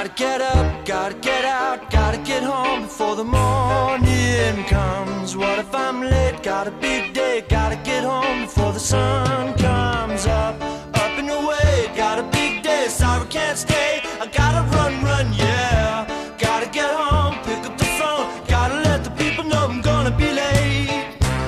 Gotta get up, gotta get out, gotta get home before the morning comes. What if I'm late? Got a big day, gotta get home before the sun comes up and away. Got a big day, sorry can't stay. I gotta run, yeah. Gotta get home, pick up the phone, gotta let the people know I'm gonna be late.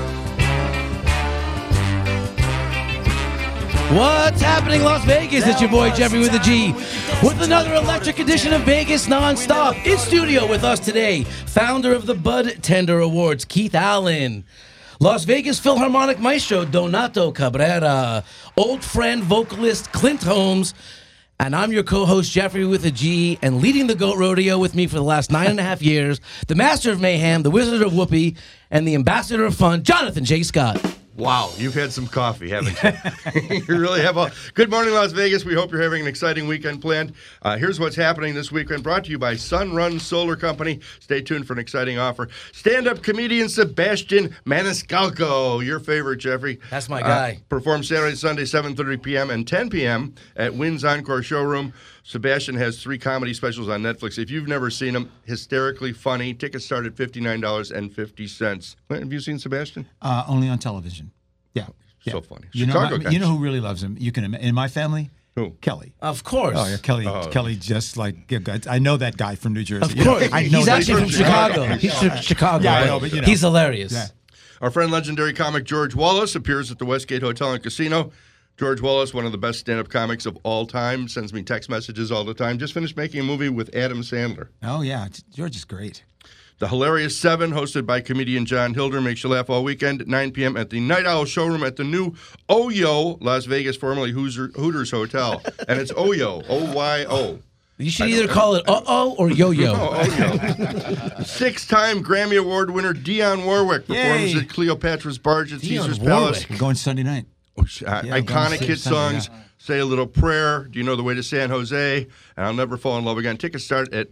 What's happening, Las Vegas? It's your boy Jeffrey with a G with another electric edition of Vegas Nonstop. In studio with us today, founder of the Bud Tender Awards, Keith Allen. Las Vegas Philharmonic Maestro, Donato Cabrera. Old friend, vocalist, Clint Holmes. And I'm your co-host, Jeffrey with a G, and leading the GOAT Rodeo with me for the last 9.5 years, the master of mayhem, the wizard of whoopee, and the ambassador of fun, Jonathan J. Scott. Wow, you've had some coffee, haven't you? You really have. Good morning, Las Vegas. We hope you're having an exciting weekend planned. Here's what's happening this weekend, brought to you by Sunrun Solar Company. Stay tuned for an exciting offer. Stand-up comedian Sebastian Maniscalco, your favorite, Jeffrey. That's my guy. Performs Saturday, Sunday, 7:30 p.m. and 10 p.m. at Wynn's Encore Showroom. Sebastian has 3 comedy specials on Netflix. If you've never seen them, hysterically funny. Tickets start at $59.50. Have you seen Sebastian? Only on television. Yeah. So funny. You Chicago know, guy. you know who really loves him? You can in my family. Who? Kelly. Of course. Oh yeah, Kelly. Kelly just like I know that guy from New Jersey. Of course. I know He's that actually from Chicago. He's from Chicago. Yeah, I right? know, but, you know. He's hilarious. Yeah. Our friend, legendary comic George Wallace, appears at the Westgate Hotel and Casino. George Wallace, one of the best stand-up comics of all time, sends me text messages all the time. Just finished making a movie with Adam Sandler. Oh yeah, George is great. The Hilarious 7, hosted by comedian John Hilder, makes you laugh all weekend at 9 p.m. at the Night Owl Showroom at the new Oyo, Las Vegas, formerly Hooters Hotel. And it's Oyo, O-Y-O. You should either call it uh-oh or yo-yo. Oyo. 6-time Grammy Award winner Dionne Warwick performs Yay. at Cleopatra's Barge at Dionne Caesar's Warwick. Palace. We're going Sunday night. Iconic hit Sunday, songs, Say a Little Prayer, Do You Know the Way to San Jose, and I'll Never Fall in Love Again. Tickets start at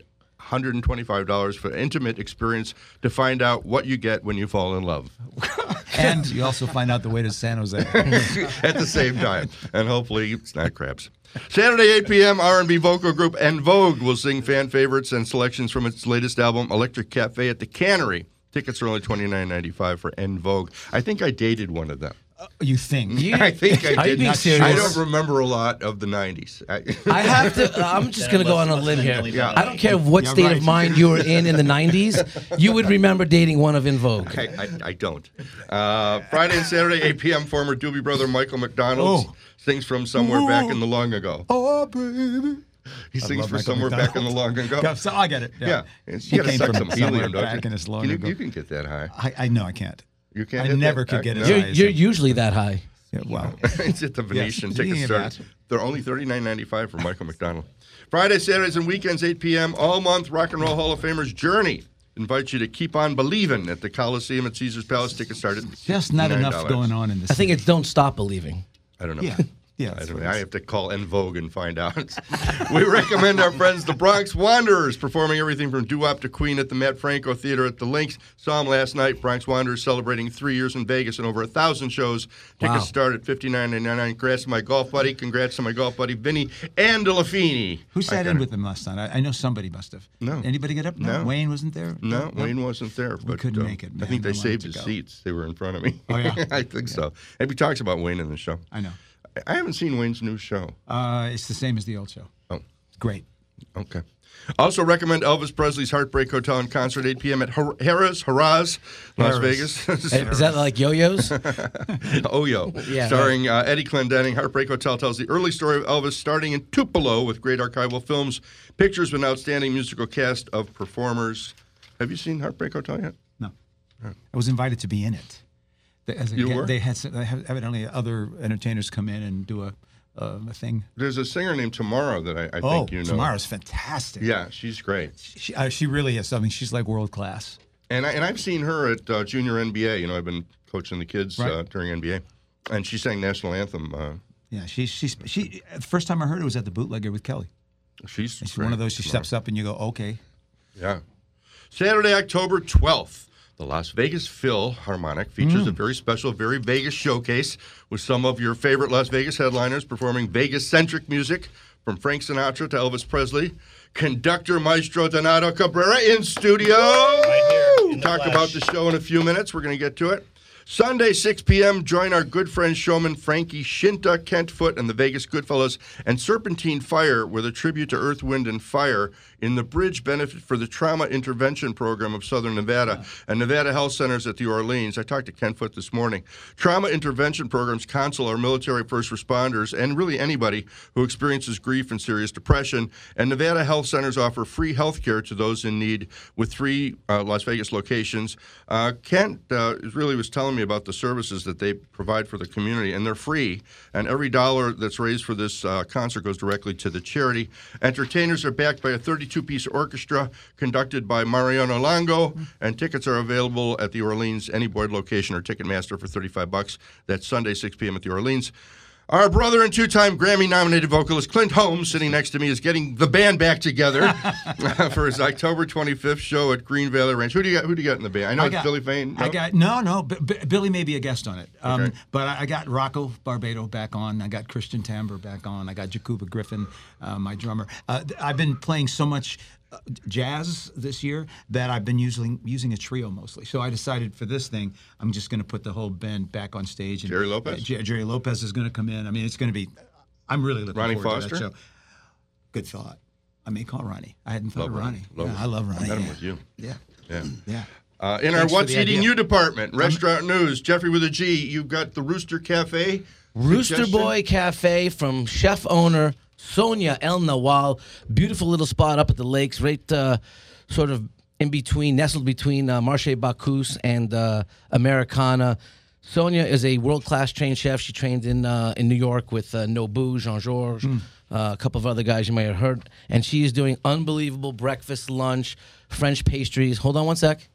$125 for an intimate experience to find out what you get when you fall in love. And you also find out the way to San Jose. At the same time. And hopefully snack crabs. Saturday, 8 p.m., R&B vocal group En Vogue will sing fan favorites and selections from its latest album, Electric Cafe, at the Cannery. Tickets are only $29.95 for En Vogue. I think I dated one of them. You think? I think I Are you did. being serious? I don't remember a lot of the 90s. I have to. I'm just going to go on a limb here. Yeah. I don't care what Yeah, state right. of mind you were in the 90s. You would remember dating one of En Vogue. I don't. Friday and Saturday, 8 p.m., former Doobie Brother Michael McDonald sings from Somewhere Back in the Long Ago. Oh, baby. He sings love for Michael Somewhere Back in the Long Ago. Yeah, so I get it. Yeah. He You got to came suck from some somewhere helium, don't back you? in his long ago. You can get that high. I know I can't. You can't I hit never that could high? get No. as high as You're him. usually that high. Yeah, wow. It's at the Venetian. Yes. Tickets Speaking of start. They're only $39.95 for Michael McDonald. Friday, Saturdays, and weekends, 8 p.m. all month. Rock and Roll Hall of Famers Journey invites you to keep on believing at the Coliseum at Caesar's Palace. Tickets start at Just not $9. enough going on in this. I think it's Don't Stop Believing. I don't know. Yeah. Yeah. I that's don't what know. it I is. have to call En Vogue and find out. We recommend our friends, the Bronx Wanderers, performing everything from doo-wop to Queen at the Matt Franco Theater at the Lynx. Saw them last night. Bronx Wanderers celebrating 3 years in Vegas and over 1,000 shows. Tickets Wow. start at $59.99. Congrats to my golf buddy. Congrats to my golf buddy, Vinny Andelafini. Who sat in with them last night? I know somebody must have. No. Anybody get up? No. Wayne wasn't there? No, Wayne wasn't there. But couldn't make it, I man. think they I wanted saved to his go. seats. They were in front of me. Oh, yeah? I think so. And he talks about Wayne in the show. I know. I haven't seen Wayne's new show. It's the same as the old show. Oh. Great. Okay. Also recommend Elvis Presley's Heartbreak Hotel and Concert, 8 p.m. at Harrah's, Las Vegas. Is that like yo-yos? Oyo. Yeah, Starring Eddie Clendenning. Heartbreak Hotel tells the early story of Elvis starting in Tupelo with great archival films, pictures with an outstanding musical cast of performers. Have you seen Heartbreak Hotel yet? No. I was invited to be in it. You were? They had evidently other entertainers come in and do a thing. There's a singer named Tamara that I think you know. Tamara's fantastic. Yeah, she's great. She really is something. She's like world class. And I've seen her at Junior NBA. You know, I've been coaching the kids Right. during NBA. And she sang National Anthem. Yeah, she. The first time I heard it was at the Bootlegger with Kelly. She's It's great. one of those. She steps up and you go, okay. Yeah. Saturday, October 12th. The Las Vegas Philharmonic features a very special, very Vegas showcase with some of your favorite Las Vegas headliners performing Vegas-centric music from Frank Sinatra to Elvis Presley. conductor Maestro Donato Cabrera in studio. Right here in the Talk flesh. about the show in a few minutes. We're going to get to it. Sunday, 6 p.m., join our good friend showman Frankie Shinta, Kent Foot, and the Vegas Goodfellas, and Serpentine Fire with a tribute to Earth, Wind, and Fire in the Bridge benefit for the Trauma Intervention Program of Southern Nevada and Nevada Health Centers at the Orleans. I talked to Kent Foot this morning. Trauma Intervention Programs counsel our military first responders and really anybody who experiences grief and serious depression, and Nevada Health Centers offer free health care to those in need with 3 Las Vegas locations. Kent really was telling me about the services that they provide for the community, and they're free, and every dollar that's raised for this concert goes directly to the charity. Entertainers are backed by a 32-piece orchestra conducted by Mariano Longo, and tickets are available at the Orleans Any Board location or Ticketmaster for $35. That's Sunday, 6 p.m. at the Orleans. Our brother and 2-time Grammy-nominated vocalist Clint Holmes, sitting next to me, is getting the band back together for his October 25th show at Green Valley Ranch. Who do you got in the band? I know it's Billy Fain. No? Billy may be a guest on it. Okay. But I got Rocco Barbado back on. I got Christian Tamber back on. I got Jacuba Griffin, my drummer. I've been playing so much jazz this year that I've been using a trio mostly. So I decided for this thing, I'm just going to put the whole band back on stage. And, Jerry Lopez? Jerry Lopez is going to come in. I mean, it's going to be. I'm really looking Ronnie forward Foster? to that show. Good thought. I may call Ronnie. I hadn't thought Love of Ronnie. Ronnie. Yeah, I love Ronnie. I met him yeah. with you. Yeah. Yeah. Yeah. In our Thanks for What's the Eating idea. You department, restaurant news, Jeffrey with a G, you've got the Rooster Cafe. Rooster suggestion? Boy Cafe from chef owner Sonia El Nawal. Beautiful little spot up at the lakes, right sort of in between, nestled between Marché Bacchus and Americana. Sonia is a world-class trained chef. She trained in New York with Nobu, Jean-Georges, a couple of other guys you may have heard. And she is doing unbelievable breakfast, lunch, French pastries. Hold on one sec.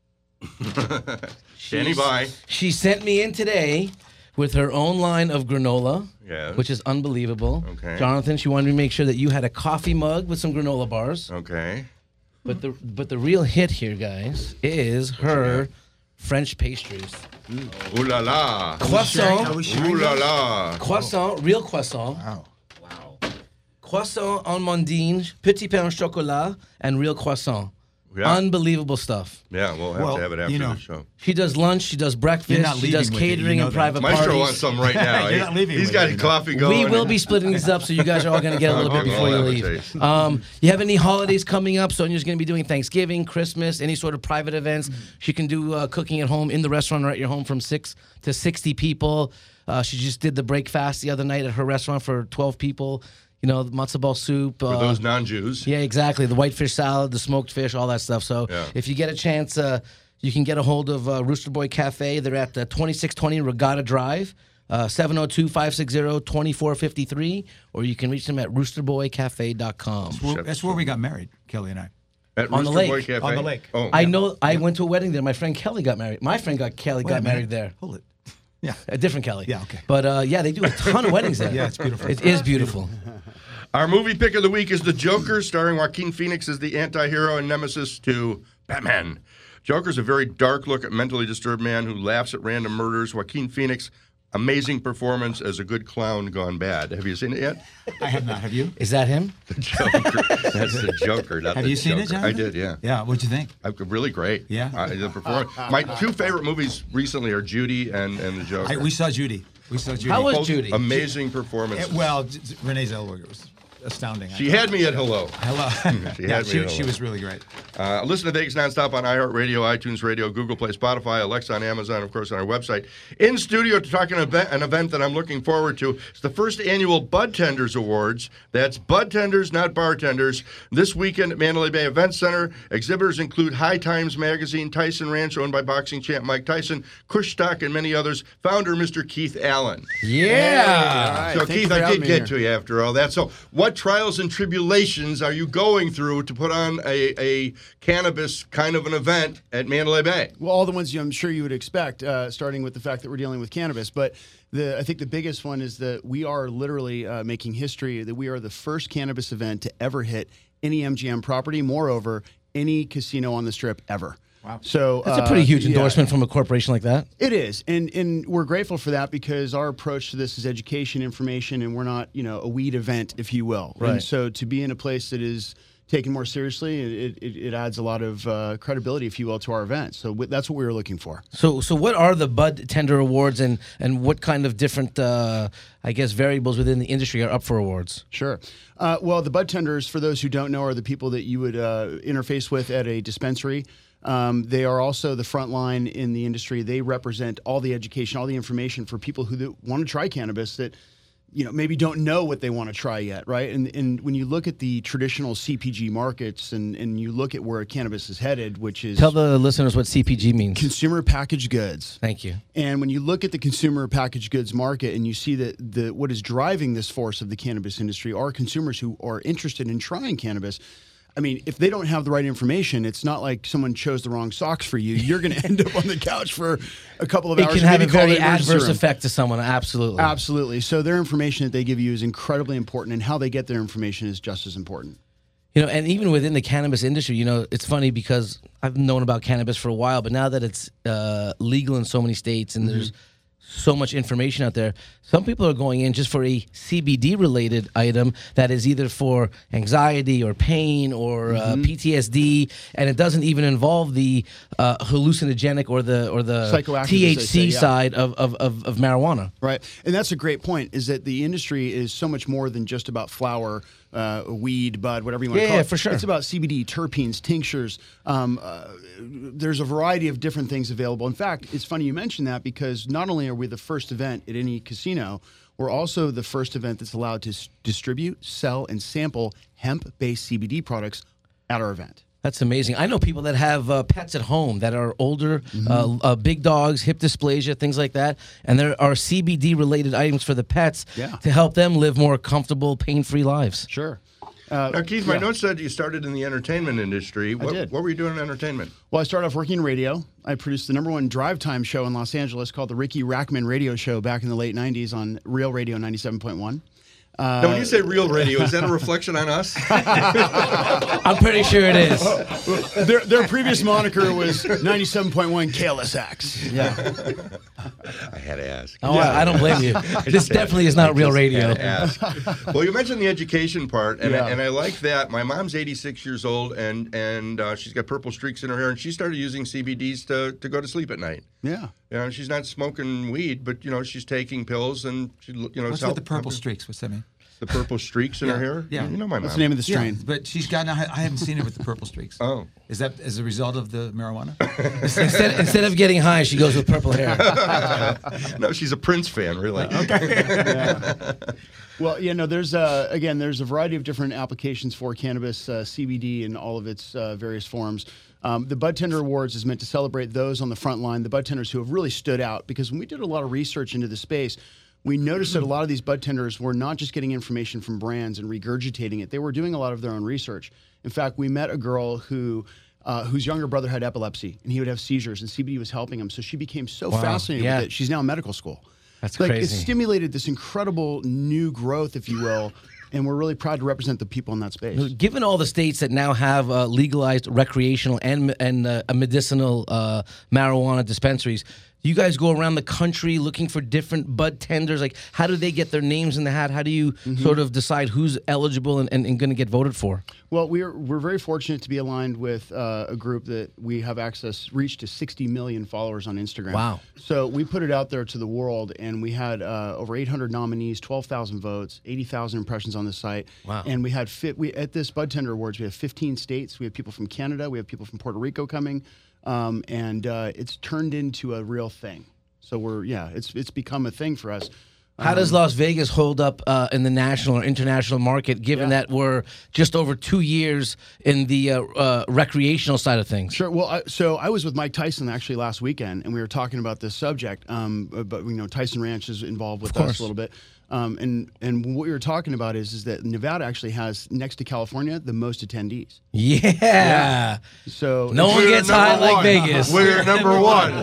Standing by. She sent me in today with her own line of granola, Yes. which is unbelievable. Okay. Jonathan, she wanted me to make sure that you had a coffee mug with some granola bars. Okay. But the real hit here, guys, is her French pastries. Ooh la la. Croissant, Ooh la la. croissant, real croissant. Wow. Croissant en mondine, petit pain au chocolat, and real croissant. Yeah. Unbelievable stuff. Yeah, we'll have to have it after you know, the show. She does lunch, she does You're breakfast, not she does leaving with it, you catering know and that. private Maestro parties. wants some right now. You're not leaving He's with got it, you know. coffee going. We will be splitting these up, so you guys are all going to get a little bit Okay, before you we'll have a leave. taste. You have any holidays coming up? Sonia's going to be doing Thanksgiving, Christmas, any sort of private events. She can do cooking at home in the restaurant or at your home from 6 to 60 people. She just did the break fast the other night at her restaurant for 12 people. You know, the matzo ball soup. For those non-Jews. Yeah, exactly. The whitefish salad, the smoked fish, all that stuff. So Yeah. if you get a chance, you can get a hold of Rooster Boy Cafe. They're at 2620 Regatta Drive, 702-560-2453, or you can reach them at roosterboycafe.com. That's where we got married, Kelly and I. At On the Rooster lake. Boy Cafe? On the lake. Oh. I know. I went to a wedding there. My friend Kelly got married. My friend Kelly Wait a got minute. married there. Hold it. Yeah. A different Kelly. Yeah, okay. But yeah, they do a ton of weddings there. Yeah, it's beautiful. It is beautiful. Our movie pick of the week is The Joker, starring Joaquin Phoenix as the anti-hero and nemesis to Batman. Joker's a very dark look at mentally disturbed man who laughs at random murders. Joaquin Phoenix, amazing performance as a good clown gone bad. Have you seen it yet? I have not. Have you? Is that him? The Joker. That's the Joker, not Have the you seen it, Joker. Jonathan? I did, yeah. Yeah. What'd you think? Really great. Yeah? The performance. My 2 favorite movies recently are Judy and The Joker. We saw Judy. How was Both Judy? Amazing performance. Renee Zellweger was astounding. She had me at hello. Hello. She had me at she hello. was really great. Listen to Vegas Nonstop on iHeartRadio, iTunes Radio, Google Play, Spotify, Alexa on Amazon, of course, on our website. In studio to talk an event that I'm looking forward to. It's the first annual Bud Tenders Awards. That's Bud Tenders, not bartenders. This weekend at Mandalay Bay Event Center. Exhibitors include High Times Magazine, Tyson Ranch, owned by boxing champ Mike Tyson, Kush Stock, and many others. Founder, Mr. Keith Allen. Yeah. So, Keith, I did get to you after all that. So, what trials and tribulations are you going through to put on a cannabis kind of an event at Mandalay Bay? Well, all the ones I'm sure you would expect, starting with the fact that we're dealing with cannabis. But I think the biggest one is that we are literally making history, that we are the first cannabis event to ever hit any MGM property, moreover, any casino on the Strip ever. Wow. So That's a pretty huge endorsement from a corporation like that. It is, and we're grateful for that because our approach to this is education, information, and we're not, a weed event, if you will. Right. And so to be in a place that is, taken more seriously. It adds a lot of credibility, if you will, to our event. So that's what we were looking for. So what are the Bud Tender Awards, and what kind of different, I guess, variables within the industry are up for awards? Sure. Well, the bud tenders, for those who don't know, are the people that you would interface with at a dispensary. They are also the front line in the industry. They represent all the education, all the information for people who want to try cannabis that, maybe don't know what they want to try yet, right? And when you look at the traditional CPG markets and you look at where cannabis is headed, which is... Tell the listeners what CPG means. Consumer packaged goods. Thank you. And when you look at the consumer packaged goods market and you see that what is driving this force of the cannabis industry are consumers who are interested in trying cannabis. I mean, if they don't have the right information, it's not like someone chose the wrong socks for you. You're going to end up on the couch for a couple of hours. It can have a very adverse effect to someone, absolutely. Absolutely. So their information that they give you is incredibly important, and how they get their information is just as important. And even within the cannabis industry, it's funny because I've known about cannabis for a while, but now that it's legal in so many states and there's so much information out there, some people are going in just for a CBD related item that is either for anxiety or pain or PTSD, and it doesn't even involve the hallucinogenic or the psychoactive, THC side of marijuana. Right, and that's a great point. Is that the industry is so much more than just about flower, weed, bud, whatever you want to call it. Yeah, for sure. It's about CBD, terpenes, tinctures. There's a variety of different things available. In fact, it's funny you mention that, because not only are we the first event at any casino, we're also the first event that's allowed to distribute, sell, and sample hemp-based CBD products at our event. That's amazing. I know people that have pets at home that are older, big dogs, hip dysplasia, things like that. And there are CBD-related items for the pets to help them live more comfortable, pain-free lives. Sure. Now, Keith, my notes said you started in the entertainment industry. I did. What were you doing in entertainment? Well, I started off working in radio. I produced the #1 drive time show in Los Angeles called the Ricky Rackman Radio Show back in the late 90s on Real Radio 97.1. Now, when you say real radio, is that a reflection on us? I'm pretty sure it is. Their previous moniker was 97.1 KLSX. Yeah. I had to ask. Oh, yeah. I don't blame you. This definitely is not real radio. Well, you mentioned the education part, and I like that. My mom's 86 years old, and she's got purple streaks in her hair, and she started using CBDs to go to sleep at night. Yeah. She's not smoking weed, but she's taking pills, and she What's with the purple streaks? What's that mean? The purple streaks in her hair? Yeah. You know my mom. What's the name of the strain? Yeah, but she's got. I haven't seen her with the purple streaks. Oh. Is that as a result of the marijuana? Instead of getting high, she goes with purple hair. No, she's a Prince fan, really. Okay. Well, there's there's a variety of different applications for cannabis, CBD, in all of its various forms. The Bud Tender Awards is meant to celebrate those on the front line, the bud tenders who have really stood out, because when we did a lot of research into the space, we noticed that a lot of these bud tenders were not just getting information from brands and regurgitating it. They were doing a lot of their own research. In fact, we met a girl whose younger brother had epilepsy, and he would have seizures, and CBD was helping him. So she became so fascinated with it. She's now in medical school. That's crazy. It stimulated this incredible new growth, if you will, and we're really proud to represent the people in that space. Given all the states that now have legalized recreational and medicinal marijuana dispensaries, do you guys go around the country looking for different bud tenders? Like, how do they get their names in the hat? How do you sort of decide who's eligible and going to get voted for? Well, we're very fortunate to be aligned with a group that we have reach to 60 million followers on Instagram. Wow. So we put it out there to the world, and we had over 800 nominees, 12,000 votes, 80,000 impressions on the site. Wow. And we had at this Bud Tender Awards, we have 15 states. We have people from Canada. We have people from Puerto Rico coming. And it's turned into a real thing. So it's become a thing for us. How does Las Vegas hold up in the national or international market, given that we're just over 2 years in the recreational side of things? Sure. Well, so I was with Mike Tyson actually last weekend, and we were talking about this subject. But Tyson Ranch is involved with us a little bit. And what we were talking about is that Nevada actually has, next to California, the most attendees. Yeah. So no one gets high like Vegas. We're number one.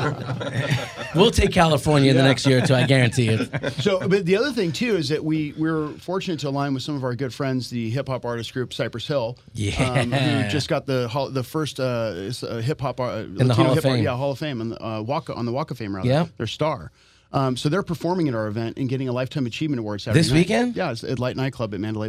We'll take California in the next year or two, I guarantee it. So, but the other thing too is that we're fortunate to align with some of our good friends, the hip hop artist group Cypress Hill. Yeah. Who just got the first hip hop in the Hall of Fame. Hall of Fame, on the Walk of Fame rather. Yeah. Their star. So they're performing at our event and getting a Lifetime Achievement Award Saturday this night. weekend? Yeah, it's at Light Nightclub at Mandalay Bay.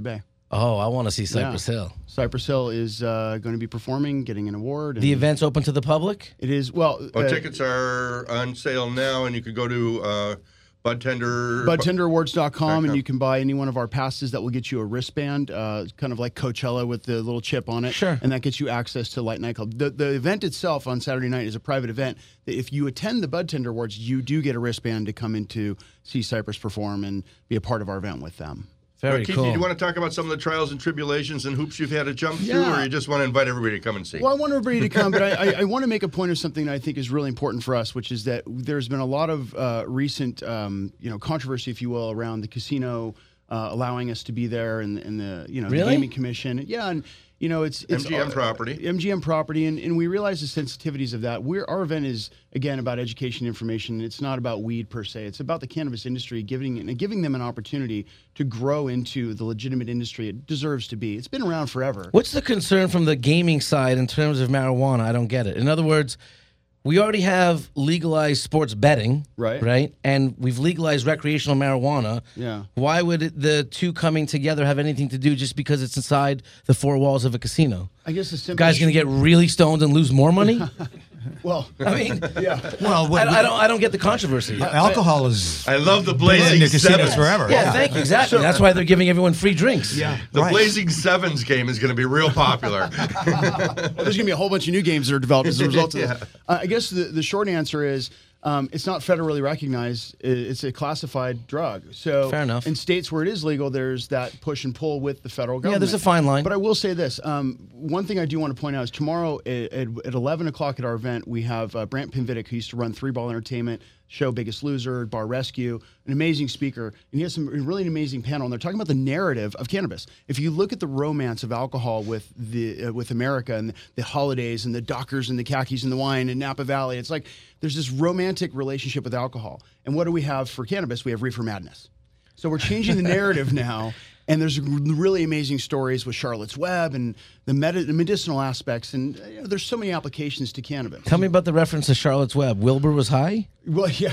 Oh, I want to see Cypress Hill. Cypress Hill is going to be performing, getting an award. The event's open to the public? It is, well... tickets are on sale now, and you can go to BudTender... BudTenderAwards.com, and you can buy any one of our passes that will get you a wristband, kind of like Coachella with the little chip on it. Sure. And that gets you access to Light Nightclub. The event itself on Saturday night is a private event. If you attend the BudTender Awards, you do get a wristband to come in to see Cypress perform and be a part of our event with them. Very Keith, cool. do you want to talk about some of the trials and tribulations and hoops you've had to jump through, Yeah. or you just want to invite everybody to come and see? Well, I want everybody to come, but I want to make a point of something that I think is really important for us, which is that there's been a lot of recent, controversy, if you will, around the casino allowing us to be there and the, the Really? Gaming Commission. Yeah, and it's MGM property. MGM property, and we realize the sensitivities of that. Our event is again about education, information. It's not about weed per se. It's about the cannabis industry, giving them an opportunity to grow into the legitimate industry it deserves to be. It's been around forever. What's the concern from the gaming side in terms of marijuana? I don't get it. In other words, we already have legalized sports betting, Right. And we've legalized recreational marijuana. Yeah. Why would the two coming together have anything to do just because it's inside the four walls of a casino? I guess the simple Guy's going to get really stoned and lose more money? well. I mean, Yeah. Well, I don't get the controversy. alcohol is I love the in Blazing the casinos Sevens. forever. Yeah, thank you. Exactly. That's why they're giving everyone free drinks. Yeah. The Right. Blazing Sevens game is going to be real popular. Well, there's going to be a whole bunch of new games that are developed as a result of this. I guess the short answer is it's not federally recognized. It's a classified drug. So Fair enough. in states where it is legal, there's that push and pull with the federal government. there's a fine line. But I will say this. One thing I do want to point out is tomorrow at 11 o'clock at our event, we have Brant Pinvidic, who used to run Three Ball Entertainment, show Biggest Loser, Bar Rescue, an amazing speaker, and he has some really an amazing panel. And they're talking about the narrative of cannabis. If you look at the romance of alcohol with with America and the holidays and the Dockers and the khakis and the wine and Napa Valley, it's like there's this romantic relationship with alcohol. And what do we have for cannabis? We have reefer madness. So we're changing the narrative now. And there's really amazing stories with Charlotte's Web and the medicinal aspects. And there's so many applications to cannabis. Tell me about the reference to Charlotte's Web. Wilbur was high? Well, yeah.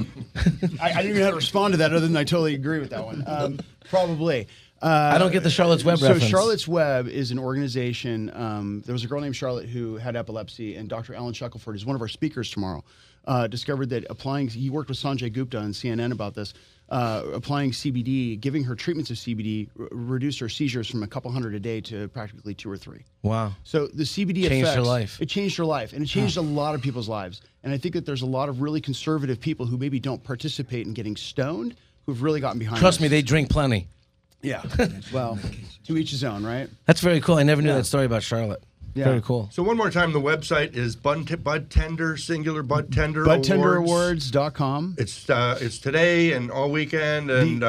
I didn't even know how to respond to that other than I totally agree with that one. Probably. I don't get the Charlotte's Web reference. So Charlotte's Web is an organization. There was a girl named Charlotte who had epilepsy, and Dr. Alan Shackelford is one of our speakers tomorrow. Discovered that he worked with Sanjay Gupta on CNN about this, applying CBD, giving her treatments of CBD, reduced her seizures from a couple hundred a day to practically 2 or 3. Wow. So the CBD Changed her effects, life. It changed her life, and it changed a lot of people's lives. And I think that there's a lot of really conservative people who maybe don't participate in getting stoned who've really gotten behind Trust this. me, they drink plenty. Yeah. Well, to each his own, right? That's very cool. I never knew that story about Charlotte. Yeah. Very cool. So one more time, the website is BudTender, singular BudTender BudTenderAwards.com. It's today and all weekend,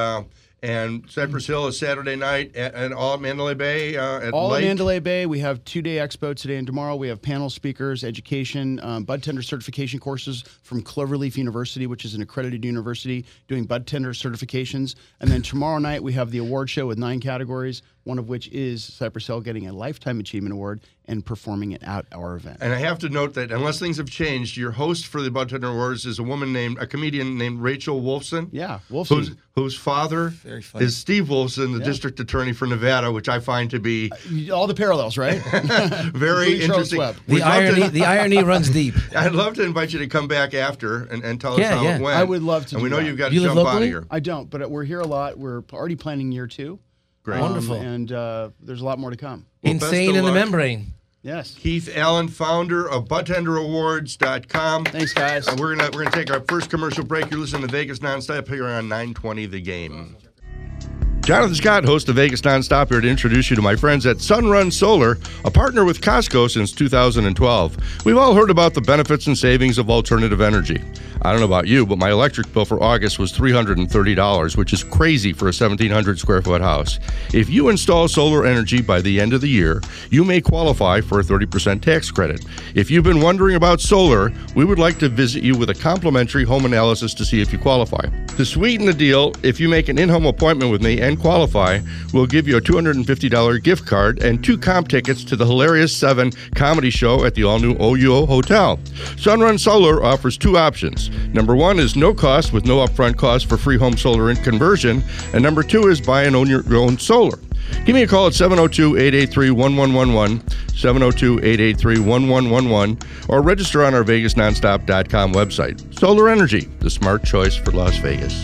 and Cypress Hill is Saturday night, and all at Mandalay Bay at All Lake. at Mandalay Bay. We have 2-day expo today and tomorrow. We have panel speakers, education, BudTender certification courses from Cloverleaf University, which is an accredited university, doing BudTender certifications. And then tomorrow night we have the award show with 9 categories, one of which is Cypress Hill getting a Lifetime Achievement Award and performing it at our event. And I have to note that unless things have changed, your host for the BudTender Awards is a comedian named Rachel Wolfson. Yeah, Wolfson. Whose father is Steve Wolfson, the district attorney for Nevada, which I find to be All the parallels, right? very Including Charlotte's interesting. Web. The irony runs deep. I'd love to invite you to come back after and tell us Yeah, how yeah. it went. I would love to And we do know that. you've got You to live jump out locally? of here. I don't, but we're here a lot. We're already planning year 2. Great. Wonderful. And there's a lot more to come. Well, best Insane of in the luck. membrane. Yes. Keith Allen, founder of BudTenderAwards.com. Thanks, guys. And we're gonna take our first commercial break. You're listening to Vegas Nonstop here on 920 The Game. Jonathan Scott, host of Vegas Nonstop, here to introduce you to my friends at Sunrun Solar, a partner with Costco since 2012. We've all heard about the benefits and savings of alternative energy. I don't know about you, but my electric bill for August was $330, which is crazy for a 1,700 square foot house. If you install solar energy by the end of the year, you may qualify for a 30% tax credit. If you've been wondering about solar, we would like to visit you with a complimentary home analysis to see if you qualify. To sweeten the deal, if you make an in-home appointment with me and qualify, we'll give you a $250 gift card and 2 comp tickets to the Hilarious 7 comedy show at the all-new OUO Hotel. Sunrun Solar offers 2 options. Number 1 is no cost with no upfront cost for free home solar conversion, and number 2 is buy and own your own solar. Give me a call at 702-883-1111, 702-883-1111, or register on our VegasNonstop.com website. Solar Energy, the smart choice for Las Vegas.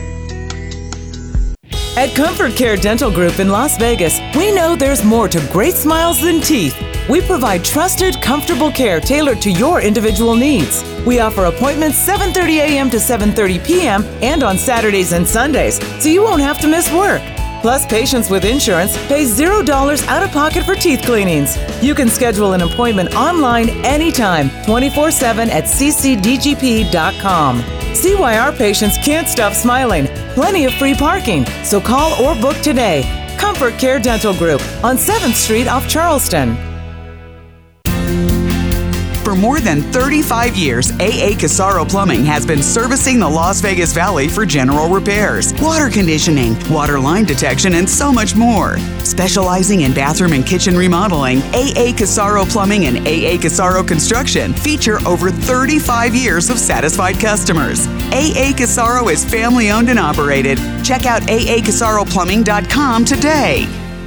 At Comfort Care Dental Group in Las Vegas, we know there's more to great smiles than teeth. We provide trusted, comfortable care tailored to your individual needs. We offer appointments 7:30 a.m. to 7:30 p.m. and on Saturdays and Sundays, so you won't have to miss work. Plus, patients with insurance pay $0 out of pocket for teeth cleanings. You can schedule an appointment online anytime, 24/7 at ccdgp.com. See why our patients can't stop smiling. Plenty of free parking, so call or book today. Comfort Care Dental Group on 7th Street off Charleston. For more than 35 years, AA Casaro Plumbing has been servicing the Las Vegas Valley for general repairs, water conditioning, water line detection, and so much more. Specializing in bathroom and kitchen remodeling, AA Casaro Plumbing and AA Casaro Construction feature over 35 years of satisfied customers. AA Casaro is family owned and operated. Check out aacasaroplumbing.com today.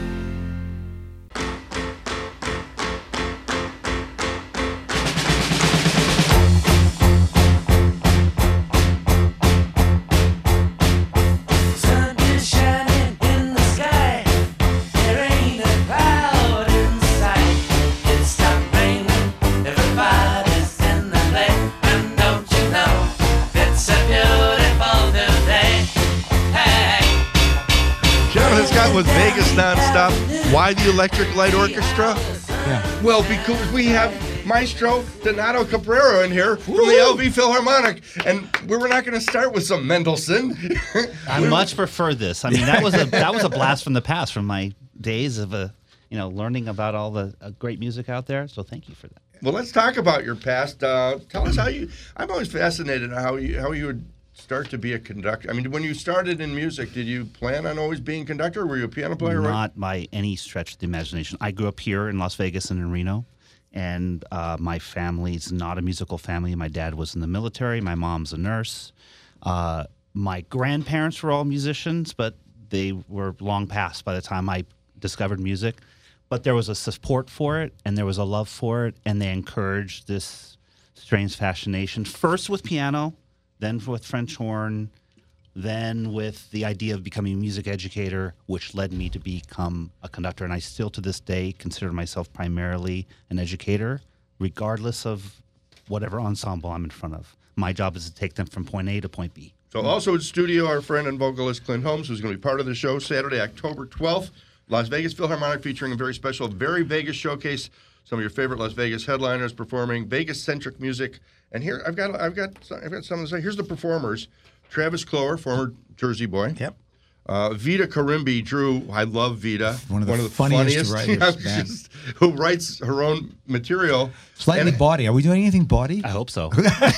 With Vegas Nonstop. Why the Electric Light Orchestra? Yeah. Well, because we have Maestro Donato Cabrera in here from the LV Philharmonic, and we were not going to start with some Mendelssohn. I much prefer this. I mean, that was a blast from the past, from my days of learning about all the great music out there. So thank you for that. Well, let's talk about your past. Tell us how you. I'm always fascinated how you would start to be a conductor. I mean, when you started in music, did you plan on always being a conductor, or were you a piano player? Not by any stretch of the imagination. I grew up here in Las Vegas and in Reno, and my family's not a musical family. My dad was in the military. My mom's a nurse. My grandparents were all musicians, but they were long past by the time I discovered music. But there was a support for it, and there was a love for it, and they encouraged this strange fascination, first with piano, then with French horn, then with the idea of becoming a music educator, which led me to become a conductor. And I still, to this day, consider myself primarily an educator, regardless of whatever ensemble I'm in front of. My job is to take them from point A to point B. So also in studio, our friend and vocalist Clint Holmes, who's going to be part of the show Saturday, October 12th, Las Vegas Philharmonic, featuring a very special Very Vegas showcase. Some of your favorite Las Vegas headliners performing Vegas-centric music. And here I've got something to say. Here's the performers: Travis Clower, former Jersey Boy. Yep. Vita Karimbi, Drew. I love Vita. One of the funniest writers, who writes her own material. Slightly bawdy. Are we doing anything bawdy? I hope so.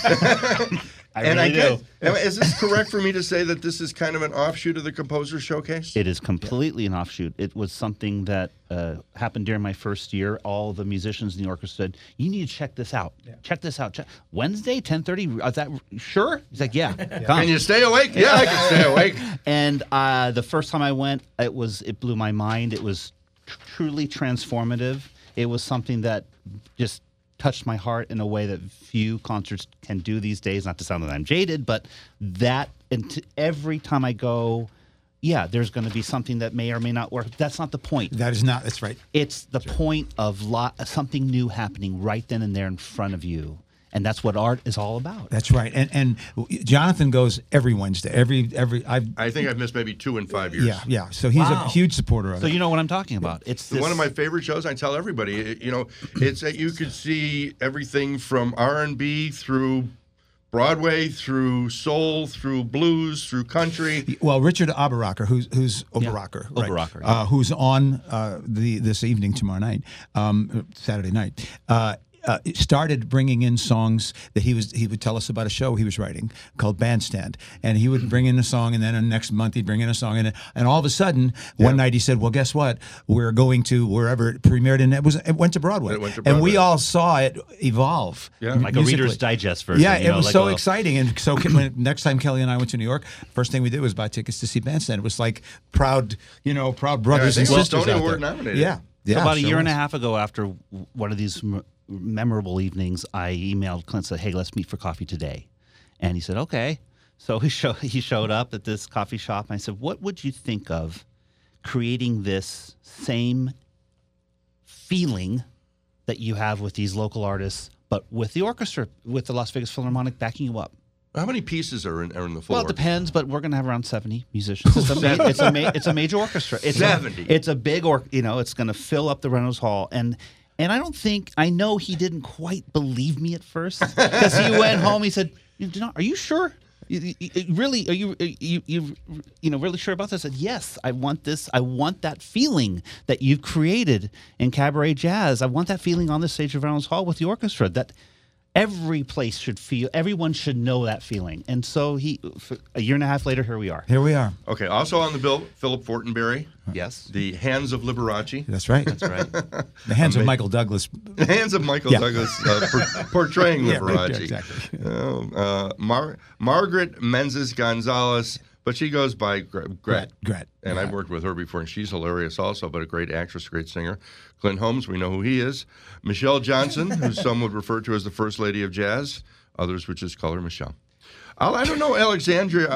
I do. Is this correct for me to say that this is kind of an offshoot of the Composer Showcase? It is completely an offshoot. It was something that happened during my first year. All the musicians in the orchestra said, "You need to check this out. Yeah. Check this out. Wednesday, 10:30. Is that sure?" He's like, "Yeah." Can you stay awake? Yeah, I can stay awake. And the first time I went, it blew my mind. It was truly transformative. It was something that just touched my heart in a way that few concerts can do these days. Not to sound that I'm jaded, but every time I go, yeah, there's going to be something that may or may not work. That's not the point. That's right. It's the point of something new happening right then and there in front of you. And that's what art is all about. That's right. And Jonathan goes every Wednesday. I think I've missed maybe 2 in 5 years. Yeah. So he's a huge supporter of it. So you know what I'm talking about. It's one of my favorite shows. I tell everybody, it's that you could see everything from R&B through Broadway, through soul, through blues, through country. Well, Richard Oberacker, who's Oberacker, right? Oberacker, yeah. Who's on this evening tomorrow night, Saturday night. started bringing in songs that he would tell us about a show he was writing called Bandstand, and he would bring in a song, and then the next month he'd bring in a song, and all of a sudden one night he said, "Well, guess what? We're going to wherever it premiered, and it went to Broadway, and we all saw it evolve, like a Reader's Digest version. Yeah, it was like so exciting, and so next time Kelly and I went to New York, first thing we did was buy tickets to see Bandstand. It was like proud brothers and sisters Tony out Award there. nominated. Yeah. So about a year and a half ago, after one of these memorable evenings, I emailed Clint, said, "Hey, let's meet for coffee today," and he said, "Okay." So he showed up at this coffee shop, and I said, "What would you think of creating this same feeling that you have with these local artists, but with the orchestra, with the Las Vegas Philharmonic backing you up?" How many pieces are in the full? Well, it depends, but we're going to have around 70 musicians. It's a major orchestra. It's 70. It's a big it's going to fill up the Reynolds Hall, and I know he didn't quite believe me at first, because he went home. He said, "Are you sure? Really? Are you really sure about this?" I said, "Yes, I want this. I want that feeling that you've created in Cabaret Jazz. I want that feeling on the stage of Reynolds Hall with the orchestra. That every place should feel. Everyone should know that feeling." And so a year and a half later, here we are. Here we are. Okay. Also on the bill, Philip Fortenberry. Yes. The Hands of Liberace. That's right. That's right. The hands of Michael Douglas. The Hands of Michael Douglas portraying Yeah, Liberace. right, exactly. Margaret Menzies Gonzalez, but she goes by Gret. Gret. And I've worked with her before, and she's hilarious also, but a great actress, great singer. Clint Holmes, we know who he is. Michelle Johnson, who some would refer to as the First Lady of Jazz. Others would just call her Michelle. I don't know Alexandria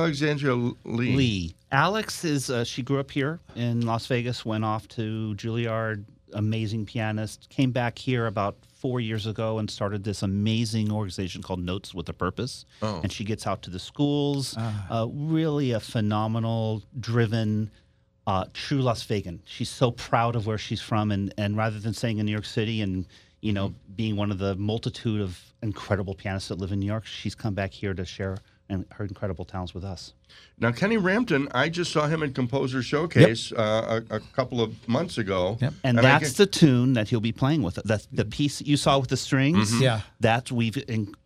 Lee. Alex is, she grew up here in Las Vegas, went off to Juilliard, amazing pianist, came back here about 4 years ago and started this amazing organization called Notes with a Purpose. Oh. And she gets out to the schools, really a phenomenal, driven, true Las Vegan. She's so proud of where she's from, and rather than staying in New York City and being one of the multitude of incredible pianists that live in New York, she's come back here to share her incredible talents with us. Now, Kenny Rampton, I just saw him in Composer Showcase a couple of months ago. Yep. And that's the tune that he'll be playing with. That's the piece that you saw with the strings. Yeah. That we've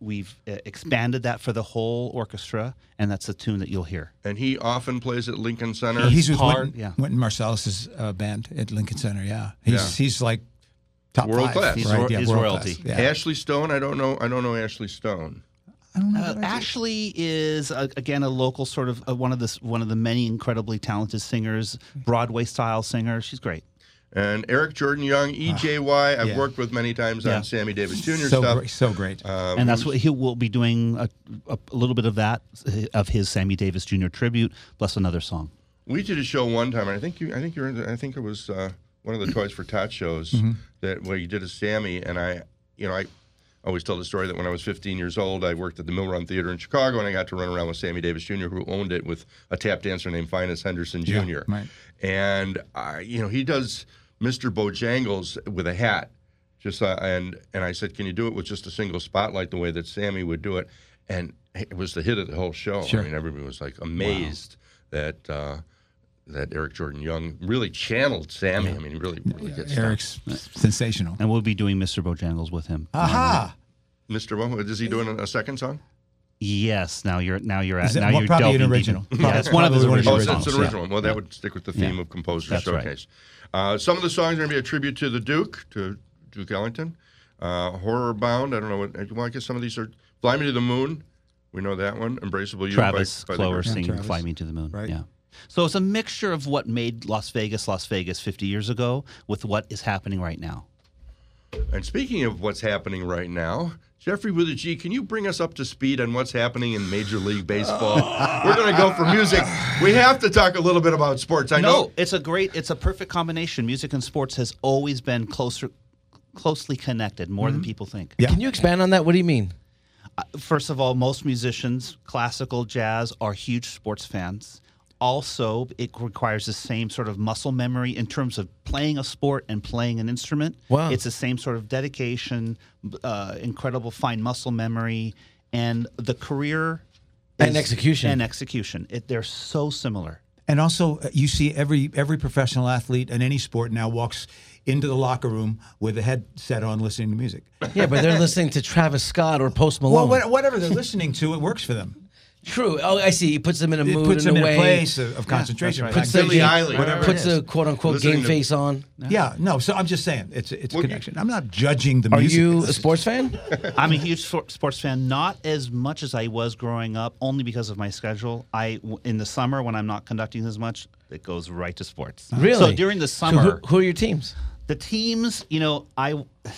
expanded that for the whole orchestra, and that's the tune that you'll hear. And he often plays at Lincoln Center. He's with Hard, Wynton Marsalis' band at Lincoln Center. Yeah, he's like top World 5, class. He's right? he's world royalty. class. Yeah. Ashley Stone, I don't know Ashley Stone. Ashley is again a local sort of one of the many incredibly talented singers, Broadway style singer. She's great. And Eric Jordan Young, EJY, I've worked with many times on Sammy Davis Jr. stuff. So great. And that's what he will be doing a little bit of that, of his Sammy Davis Jr. tribute, plus another song. We did a show one time, and I think it was one of the Toys for Tots shows where you did a Sammy, and I always tell the story that when I was 15 years old, I worked at the Mill Run Theater in Chicago, and I got to run around with Sammy Davis Jr., who owned it, with a tap dancer named Finus Henderson Jr. Yeah, right. And he does Mr. Bojangles with a hat, just and I said, "Can you do it with just a single spotlight, the way that Sammy would do it?" And it was the hit of the whole show. Sure. I mean, everybody was like amazed that Eric Jordan Young really channeled Sammy. I mean, he really gets Eric's sensational. And we'll be doing Mr. Bojangles with him. Aha! Mr. What is he doing a second song? Yes, now you're Is now it you're probably an delving original? deeper. Yeah, it's one of his Probably original Oh, songs. it's an original one. Well, Yeah. that would stick with the theme Yeah. of Composer That's right. Showcase. Some of the songs are going to be a tribute to the Duke, to Duke Ellington. Horror Bound, I don't know what. Well, I guess some of these are Fly Me to the Moon. We know that one. Embraceable You. Travis by Clover the, singing Travis. "Fly Me to the Moon." Right. Yeah. So it's a mixture of what made Las Vegas 50 years ago with what is happening right now. And speaking of what's happening right now, Jeffrey with a G, can you bring us up to speed on what's happening in Major League Baseball? We're going to go for music. We have to talk a little bit about sports. I know. it's a perfect combination. Music and sports has always been closely connected, more than people think. Yeah. Can you expand on that? What do you mean? First of all, most musicians, classical, jazz, are huge sports fans. Also, it requires the same sort of muscle memory in terms of playing a sport and playing an instrument. Wow. It's the same sort of dedication, incredible fine muscle memory, and the career And execution. They're so similar. And also, you see every professional athlete in any sport now walks into the locker room with a headset on, listening to music. Yeah, but they're listening to Travis Scott or Post Malone. Well, whatever they're listening to, it works for them. True. Oh, I see. It puts them in a mood, It puts them in way. a place of concentration. that's Puts, right. the Billie game, Eilish, whatever puts it is. a quote-unquote Listening game to- face on. Yeah, no. So I'm just saying, it's a Well, connection. I'm not judging the Are music. you a sports fan? I'm a huge sports fan, not as much as I was growing up, only because of my schedule. In the summer, when I'm not conducting as much, it goes right to sports. Really? So during the So summer, who are your teams? the teams, when I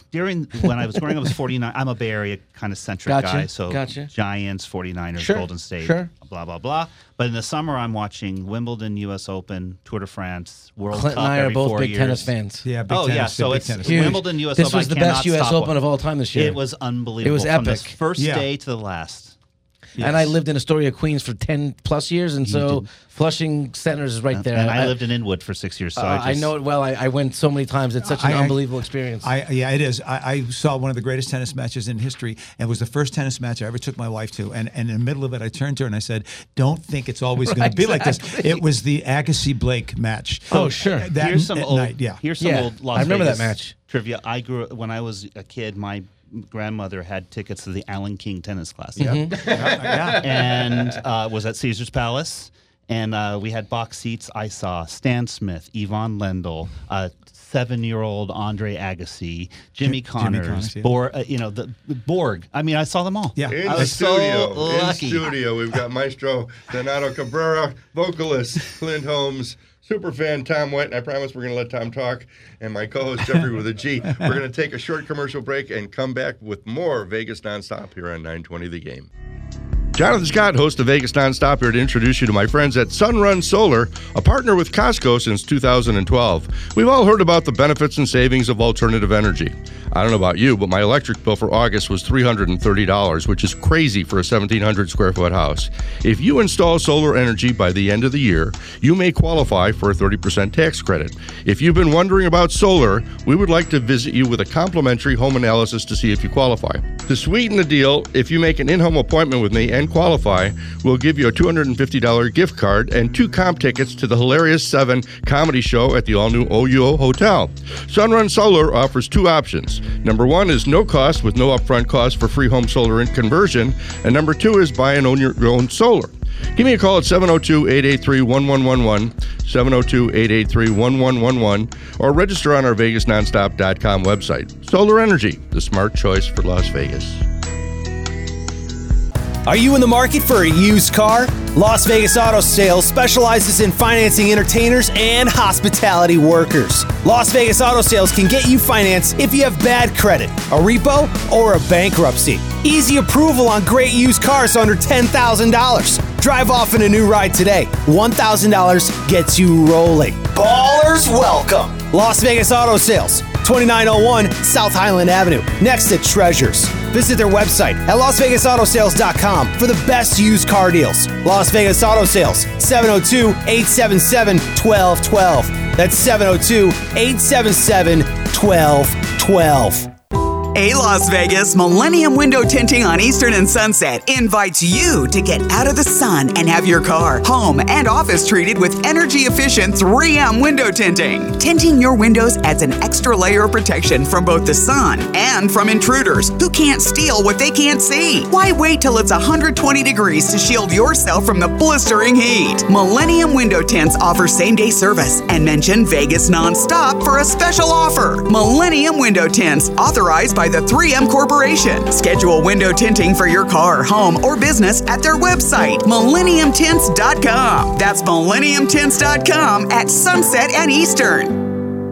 was growing up, I was 49. I'm a Bay Area kind of centric Gotcha, guy, so gotcha. Giants, 49ers, Sure, Golden State, sure. blah blah blah. But in the summer, I'm watching Wimbledon, U.S. Open, Tour de France, World Clint Cup and I are every both 4 big years. tennis fans. Yeah, big Oh tennis. yeah, so big it's tennis. Huge. Wimbledon, U.S. This Open. was the I best cannot U.S. stop Open of all time this year. It was unbelievable. It was from epic. the first Yeah. day to the last. And I lived in Astoria, Queens for 10 plus years, and so Flushing Centers is right there. And I lived in Inwood for 6 years, so I know it well. I went so many times. It's such an I- unbelievable experience. Yeah, it is. I saw one of the greatest tennis matches in history, and it was the first tennis match I ever took my wife to. And in the middle of it, I turned to her and I said, "Don't think it's always going to be like this." Exactly. It was the Agassi Blake match. Oh, sure. That Here's some at old, night, yeah. Here's some Yeah, old Las I remember that Vegas match. trivia. I grew up when I was a kid. My grandmother had tickets to the Alan King tennis class, yeah. and was at Caesar's Palace. And we had box seats. I saw Stan Smith, Yvonne Lendl, 7-year-old Andre Agassi, Jimmy Connors, Connors, yeah. the Borg. I mean, I saw them all. Yeah. In I the was so studio, lucky. we've got Maestro Donato Cabrera, vocalist Clint Holmes, super fan Tom White, and I promise we're going to let Tom talk, and my co-host Jeffrey with a G. We're going to take a short commercial break and come back with more Vegas Nonstop here on 920 The Game. Jonathan Scott, host of Vegas Nonstop, here to introduce you to my friends at Sunrun Solar, a partner with Costco since 2012. We've all heard about the benefits and savings of alternative energy. I don't know about you, but my electric bill for August was $330, which is crazy for a 1,700 square foot house. If you install solar energy by the end of the year, you may qualify for a 30% tax credit. If you've been wondering about solar, we would like to visit you with a complimentary home analysis to see if you qualify. To sweeten the deal, if you make an in-home appointment with me and qualify, we'll give you a $250 gift card and 2 comp tickets to the Hilarious 7 comedy show at the all-new OUO Hotel. Sunrun Solar offers 2 options. Number 1 is no cost with no upfront cost for free home solar conversion, and number 2 is buy and own your own solar. Give me a call at 702-883-1111, 702-883-1111, or register on our VegasNonstop.com website. Solar Energy, the smart choice for Las Vegas. Are you in the market for a used car? Las Vegas Auto Sales specializes in financing entertainers and hospitality workers. Las Vegas Auto Sales can get you finance if you have bad credit, a repo, or a bankruptcy. Easy approval on great used cars under $10,000. Drive off in a new ride today. $1,000 gets you rolling. Ballers welcome. Las Vegas Auto Sales, 2901 South Highland Avenue, next to Treasures. Visit their website at LasVegasAutoSales.com for the best used car deals. Las Vegas Auto Sales, 702-877-1212. That's 702-877-1212. Hey, Las Vegas, Millennium Window Tinting on Eastern and Sunset invites you to get out of the sun and have your car, home, and office treated with energy-efficient 3M window tinting. Tinting your windows adds an extra layer of protection from both the sun and from intruders who can't steal what they can't see. Why wait till it's 120 degrees to shield yourself from the blistering heat? Millennium Window Tints offer same-day service and mention Vegas Nonstop for a special offer. Millennium Window Tints, authorized by the 3M Corporation. Schedule window tinting for your car, home, or business at their website, MillenniumTints.com. That's MillenniumTints.com at Sunset and Eastern.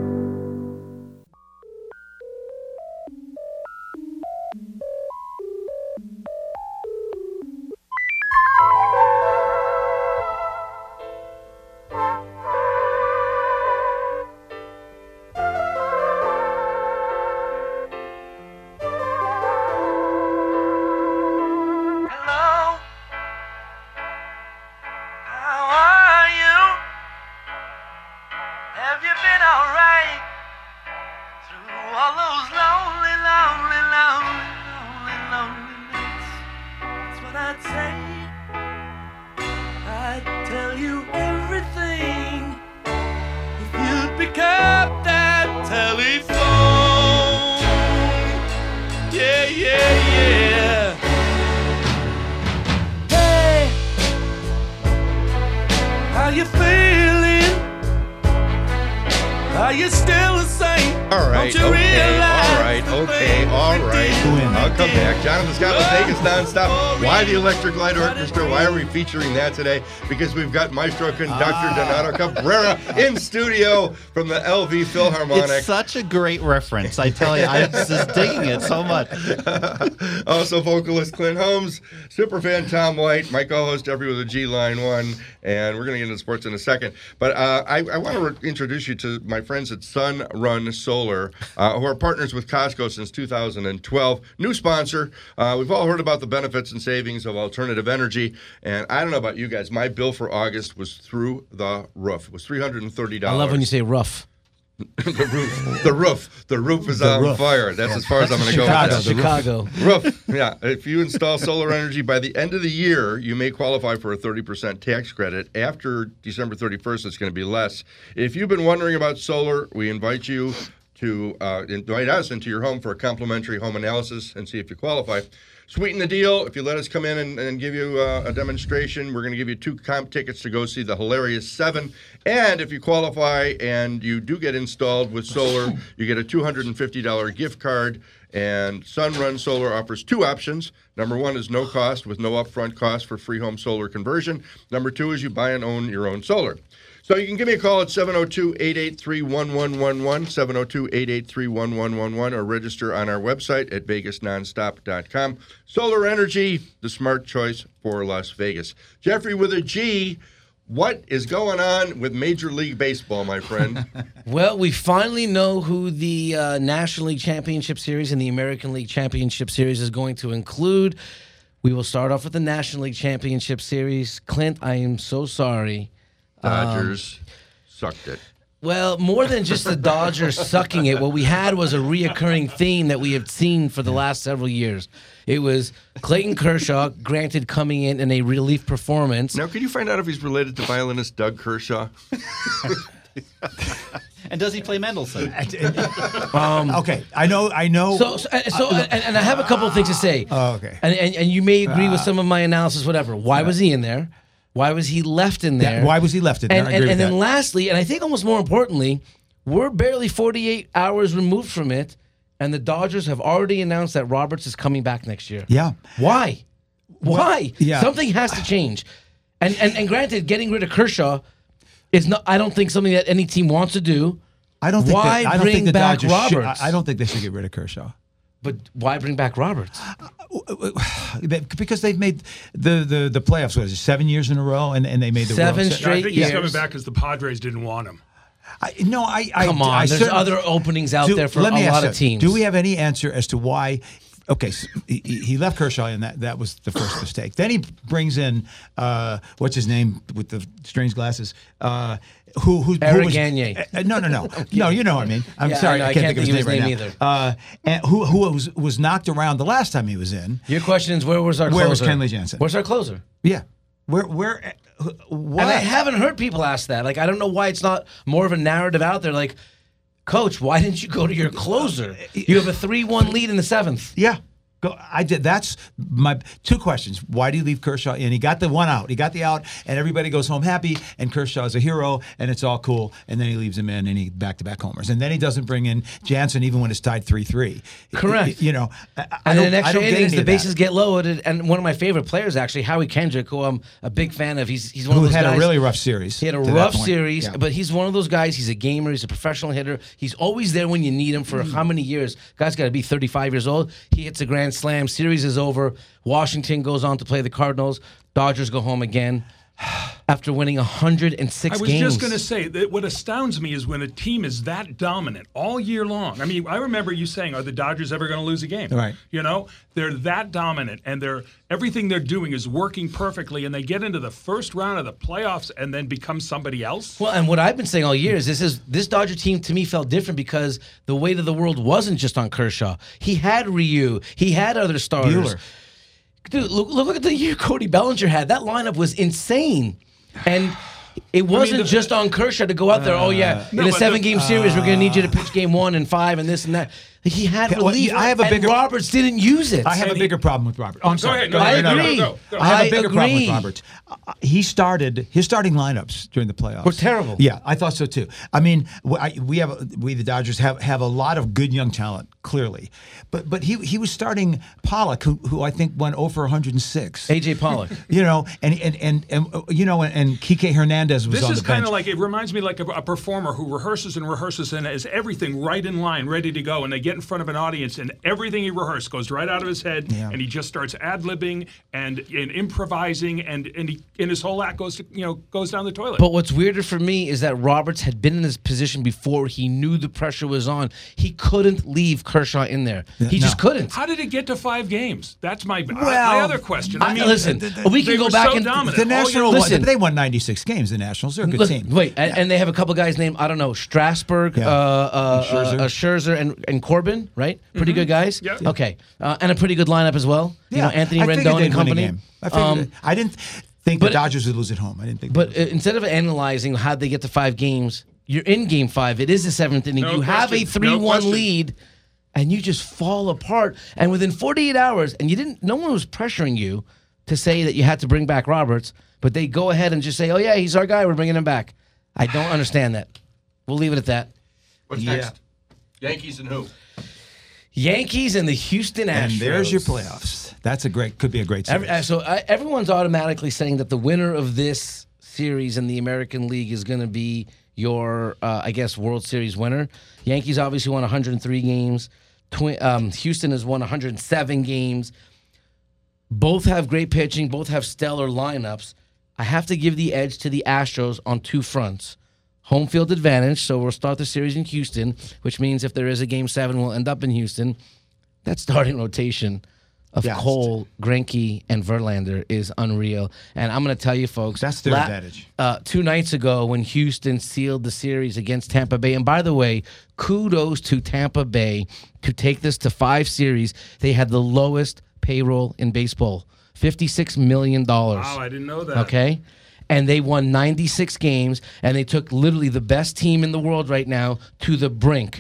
Hello, how are you? Have you been Welcome back. Jonathan Scott, Las Vegas Nonstop. Why the Electric Light Orchestra? Why are we featuring that today? Because we've got maestro conductor Donato Cabrera in studio from the LV Philharmonic. It's such a great reference. I tell you, I'm just digging it so much. Also, vocalist Clint Holmes, superfan Tom White, my co-host Jeffrey with a G, Line 1, and we're going to get into sports in a second. But I want to introduce you to my friends at Sun Run Solar, who are partners with Costco since 2012. New sponsor. We've all heard about the benefits and savings of alternative energy, and I don't know about you guys, my bill for August was through the roof. It was $330. I love when you say rough. The roof is on fire. That's as far as I'm going to go with that. Chicago. Roof. Yeah. If you install solar energy by the end of the year, you may qualify for a 30% tax credit. After December 31st, it's going to be less. If you've been wondering about solar, we invite you to invite us into your home for a complimentary home analysis and see if you qualify. Sweeten the deal. If you let us come in and give you a demonstration, we're going to give you 2 comp tickets to go see the Hilarious 7. And if you qualify and you do get installed with solar, you get a $250 gift card. And Sun Run Solar offers 2 options. Number 1 is no cost with no upfront cost for free home solar conversion. Number 2 is you buy and own your own solar. So you can give me a call at 702-883-1111, 702-883-1111, or register on our website at vegasnonstop.com. Solar energy, the smart choice for Las Vegas. Jeffrey with a G, what is going on with Major League Baseball, my friend? Well, we finally know who the National League Championship Series and the American League Championship Series is going to include. We will start off with the National League Championship Series. Clint, I am so sorry. Dodgers sucked it. Well, more than just the Dodgers sucking it, what we had was a reoccurring theme that we have seen for the last several years. It was Clayton Kershaw, granted coming in a relief performance. Now, can you find out if he's related to violinist Doug Kershaw? And does he play Mendelssohn? Okay, I know. And I have a couple of things to say. Oh, okay. And you may agree with some of my analysis, whatever. Why was he in there? Why was he left in there? Why was he left in there? I agree with then that. lastly, and I think almost more importantly, we're barely 48 hours removed from it, and the Dodgers have already announced that Roberts is coming back next year. Yeah. Why? Why? yeah. Something has to change. And granted, getting rid of Kershaw is not. I don't think something that any team wants to do. I don't think why I don't bring think the back Dodgers Roberts? I don't think they should get rid of Kershaw. But why bring back Roberts? Because they've made the playoffs, what is it, 7 years in a row, and they made the Seven World straight I think he's coming back because the Padres didn't want him. Come on, there's other openings out there for a lot of teams. Do we have any answer as to why? Okay, so he left Kershaw, and that was the first mistake. Then he brings in what's his name with the strange glasses? Eric Gagne. No, you know what I mean. I'm sorry, I can't think of his name right either. And who was knocked around the last time he was in? Your question is, where was our closer? Where was Kenley Jansen? Where's our closer? Yeah, where? What? And I haven't heard people ask that. Like, I don't know why it's not more of a narrative out there. Like, Coach, why didn't you go to your closer? You have a 3-1 lead in the 7th. Yeah. I did. That's my 2 questions. Why do you leave Kershaw in? He got the one out. He got the out, and everybody goes home happy, and Kershaw's a hero, and it's all cool. And then he leaves him in, and he back-to-back homers. And then he doesn't bring in Jansen even when it's tied 3-3. Correct. You know, and then extra innings, the bases get loaded. And one of my favorite players, actually, Howie Kendrick, who I'm a big fan of. He's one of those guys. Who had a really rough series. He had a rough series, but he's one of those guys. He's a gamer. He's a professional hitter. He's always there when you need him for how many years? Guy's got to be 35 years old. He hits a grand slam. Series is over. Washington goes on to play the Cardinals. Dodgers go home again after winning 106 games. I was just going to say that what astounds me is when a team is that dominant all year long. I mean, I remember you saying, "Are the Dodgers ever going to lose a game?" Right. You know, they're that dominant, and everything they're doing is working perfectly, and they get into the first round of the playoffs and then become somebody else. Well, and what I've been saying all year is this Dodger team to me felt different because the weight of the world wasn't just on Kershaw. He had Ryu. He had other starters. Buehler. Dude, look at the year Cody Bellinger had. That lineup was insane. And It wasn't just on Kershaw to go out there. In a 7-game series, we're going to need you to pitch game 1 and 5 and this and that. He had relief. And Roberts didn't use it. I have a bigger problem with Roberts. Oh, I'm sorry. I agree. I have a bigger problem with Roberts. His starting lineups during the playoffs were terrible. Yeah, I thought so too. I mean, we the Dodgers have a lot of good young talent, clearly, but he was starting Pollock, who I think went 0 for 106. AJ Pollock, and Kike Hernandez was on the bench. This is kind of like, it reminds me like a performer who rehearses and has everything right in line, ready to go, and they get in front of an audience, and everything he rehearsed goes right out of his head, and he just starts ad-libbing and improvising, and his whole act goes down the toilet. But what's weirder for me is that Roberts had been in this position before. He knew the pressure was on. He couldn't leave Kershaw in there. He just couldn't. How did it get to 5 games? That's my other question. I mean, listen, we can go back and the Nationals. They won 96 games. The Nationals, they're a good team. Wait, and they have a couple guys named Strasburg, Scherzer, and Corbin, right? Pretty good guys. Yeah. Okay, and a pretty good lineup as well. Yeah. Anthony Rendon and company. I didn't think the Dodgers would lose at home. I didn't think. But instead of analyzing how'd they get to 5 games, you're in Game 5. It is the 7th inning. You have a 3-1 lead, and you just fall apart. And within 48 hours, and no one was pressuring you to say that you had to bring back Roberts, but they go ahead and just say, "Oh yeah, he's our guy. We're bringing him back." I don't understand that. We'll leave it at that. What's next? Yankees and who? Yankees and the Houston Astros. And there's your playoffs. Could be a great series. Everyone's automatically saying that the winner of this series in the American League is going to be your, World Series winner. Yankees obviously won 103 games. Houston has won 107 games. Both have great pitching. Both have stellar lineups. I have to give the edge to the Astros on 2 fronts. Home field advantage, so we'll start the series in Houston, which means if there is a Game 7, we'll end up in Houston. That starting rotation of Cole, Greinke, and Verlander is unreal. And I'm going to tell you, folks, that's their advantage. 2 nights ago when Houston sealed the series against Tampa Bay, and by the way, kudos to Tampa Bay to take this to 5 series. They had the lowest payroll in baseball, $56 million. Wow, I didn't know that. Okay? And they won 96 games, and they took literally the best team in the world right now to the brink.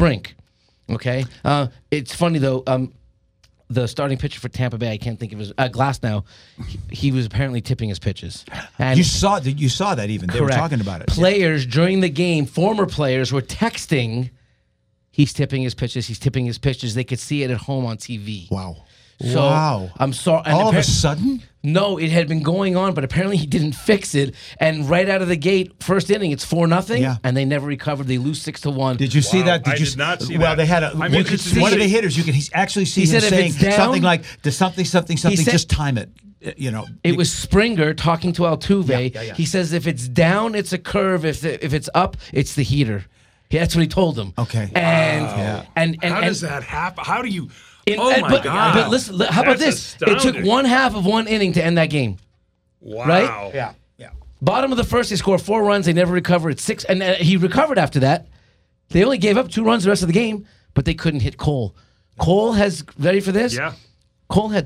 Okay? It's funny, though. The starting pitcher for Tampa Bay, I can't think of his Glasnow. He was apparently tipping his pitches. And you saw that even. They were talking about it. Players during the game, former players, were texting, he's tipping his pitches, They could see it at home on TV. Wow. So, I'm sorry. All of a sudden? No, it had been going on, but apparently he didn't fix it. And right out of the gate, first inning, it's 4-0, and they never recovered. They lose 6-1. Did you see that? I did not see that. Well, they had one of the hitters. You can actually see him saying something like, "Does something, just time it." It was Springer talking to Altuve. Yeah. He says if it's down, it's a curve. If it's up, it's the heater. That's what he told them. Okay. And how does that happen? How do you? God! But listen, how about this? Astounding. It took 1/2 of 1 inning to end that game. Wow. Right? Yeah. Bottom of the first, they scored 4 runs. They never recovered. It's 6, and he recovered after that. They only gave up 2 runs the rest of the game, but they couldn't hit Cole. Cole has ready for this? Yeah. Cole had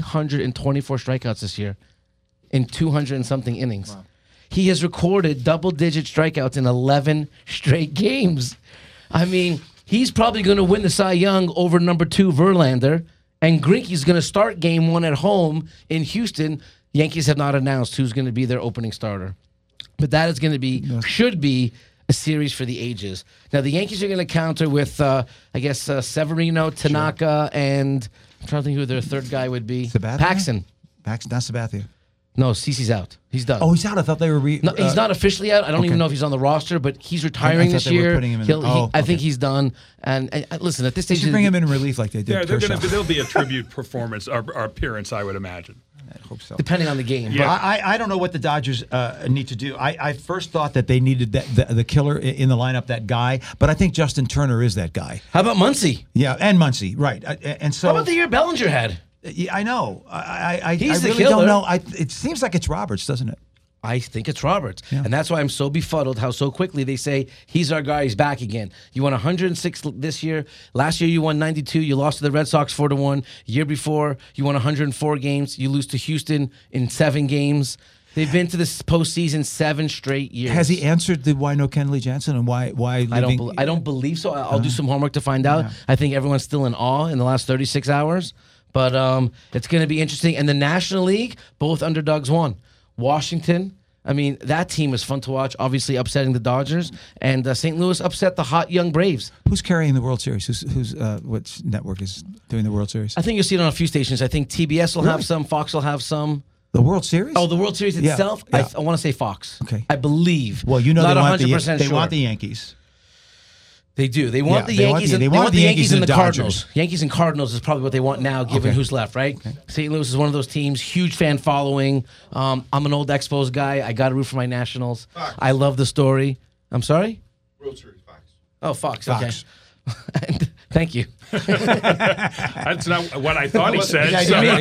324 strikeouts this year in 200 and something innings. Wow. He has recorded double-digit strikeouts in 11 straight games. I mean, he's probably going to win the Cy Young over number 2 Verlander, and Greinke's going to start Game 1 at home in Houston. Yankees have not announced who's going to be their opening starter, but that is going to be should be a series for the ages. Now the Yankees are going to counter with Severino, Tanaka, and I'm trying to think who their third guy would be. Paxton. Not Sabathia. No, CeCe's out. He's done. Oh, he's out. I thought they were. No, he's not officially out. I don't even know if he's on the roster, but he's retiring this year. I think he's done. And listen, at this stage, they should bring him in relief like they did. Yeah, there'll be a tribute performance or appearance, I would imagine. I hope so. Depending on the game. Yeah. I don't know what the Dodgers need to do. I first thought that they needed the killer in the lineup, that guy, but I think Justin Turner is that guy. How about Muncy? Yeah, and Muncy, right. And so, how about the year Bellinger had? Yeah, I know. I He's really don't know. It seems like it's Roberts, doesn't it? I think it's Roberts. Yeah. And that's why I'm so befuddled how so quickly they say, he's our guy, he's back again. You won 106 this year. Last year you won 92. You lost to the Red Sox 4-1. Year before, you won 104 games. You lose to Houston in 7 games. They've been to this postseason 7 straight years. Has he answered the why no Kenley Jansen and why? I don't believe so. I'll do some homework to find out. I think everyone's still in awe in the last 36 hours. But it's going to be interesting. And the National League, both underdogs won. Washington, I mean, that team was fun to watch, obviously upsetting the Dodgers. And St. Louis upset the hot young Braves. Who's carrying the World Series? Which network is doing the World Series? I think you'll see it on a few stations. I think TBS will have some, Fox will have some. The World Series? Oh, the World Series itself? Yeah. I want to say Fox. Okay. I believe. Well, you know not they 100% they sure. want the Yankees. They do. They want the Yankees. They want the Yankees and the Cardinals. Yankees and Cardinals is probably what they want now, given who's left, right? Okay. St. Louis is one of those teams. Huge fan following. I'm an old Expos guy. I got to root for my Nationals. Fox. I love the story. I'm sorry? World Series, Fox. Oh, Fox. Okay. Thank you. That's not what I thought he said.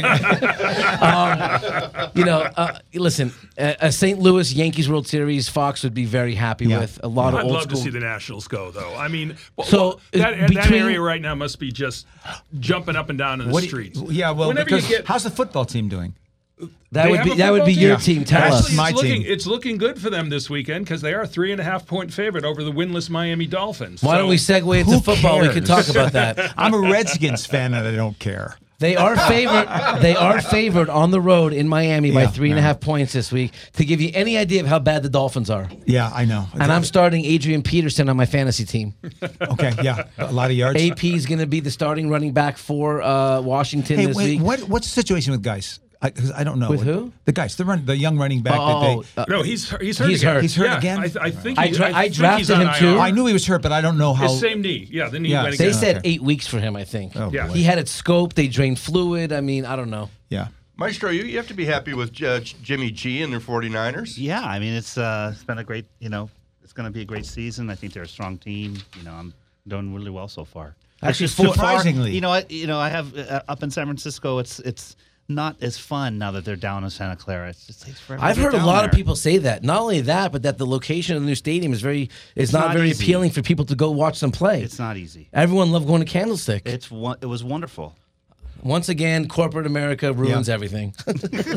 Listen, a St. Louis Yankees World Series, Fox would be very happy with. A lot of old I'd love school. to see the Nationals go, though. I mean, that area right now must be just jumping up and down in the streets. Yeah, well, how's the football team doing? That would be your team. Tell us. My team. It's looking good for them this weekend because they are 3.5-point favorite over the winless Miami Dolphins. Why don't we segue into football? We can talk about that. I'm a Redskins fan and I don't care. They are favored. They are favored on the road in Miami by 3.5 points this week. To give you any idea of how bad the Dolphins are. Yeah, I know. And I'm starting Adrian Peterson on my fantasy team. Okay, yeah, a lot of yards. AP is going to be the starting running back for Washington this week. What's the situation with Guice? Because I don't know. With who? The Guice, the young running back. No, he's hurt. He's again. He's hurt again. I think I drafted him too. I knew he was hurt, but I don't know how. His same knee. Yeah, the knee went again. They said 8 weeks for him, I think. Oh, yeah. He had it scoped. They drained fluid. I mean, I don't know. Yeah. Maestro, you have to be happy with Jimmy G and their 49ers. Yeah, I mean, it's been a great, it's going to be a great season. I think they're a strong team. I'm doing really well so far. Actually, surprisingly. I have up in San Francisco, it's not as fun now that they're down in Santa Clara. It just takes forever. I've heard a lot of people say that. Not only that, but that the location of the new stadium is not very easy. appealing for people to go watch them play. It's not easy. Everyone loved going to Candlestick. It was wonderful. Once again, corporate America ruins everything. Well,